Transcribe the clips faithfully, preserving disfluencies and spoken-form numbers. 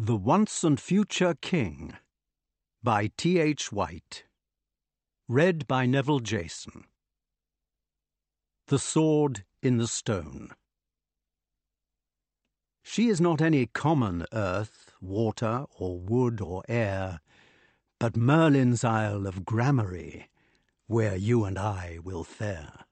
The Once and Future King by T H White. Read by Neville Jason. The Sword in the Stone. She is not any common earth, water, or wood, or air, but Merlin's Isle of Gramarye, where you and I will fare.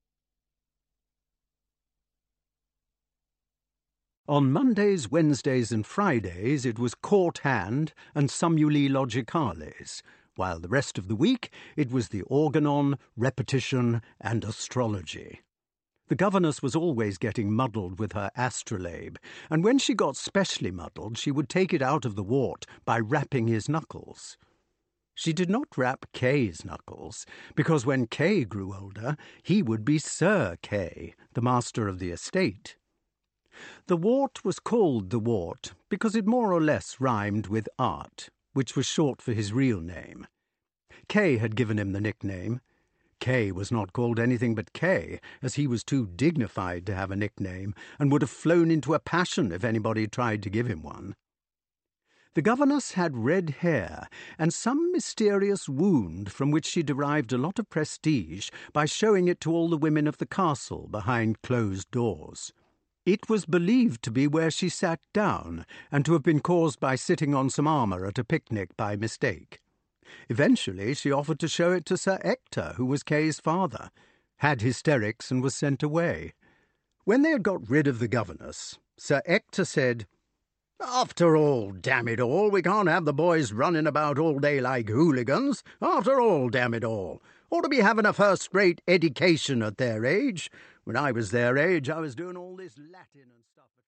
On Mondays, Wednesdays, and Fridays it was court hand and summuli logicales, while the rest of the week it was the organon, repetition, and astrology. The governess was always getting muddled with her astrolabe, and when she got specially muddled she would take it out of the wart by rapping his knuckles. She did not rap Kay's knuckles, because when Kay grew older he would be Sir Kay, the master of the estate. The wart was called the wart because it more or less rhymed with art, which was short for his real name. Kay had given him the nickname. Kay was not called anything but Kay, as he was too dignified to have a nickname, and would have flown into a passion if anybody tried to give him one. The governess had red hair and some mysterious wound from which she derived a lot of prestige by showing it to all the women of the castle behind closed doors. It was believed to be where she sat down, and to have been caused by sitting on some armour at a picnic by mistake. Eventually she offered to show it to Sir Ector, who was Kay's father, had hysterics and was sent away. When they had got rid of the governess, Sir Ector said, "After all, damn it all, we can't have the boys running about all day like hooligans. After all, damn it all, ought to be having a first-rate education at their age. When I was their age, I was doing all this Latin and stuff."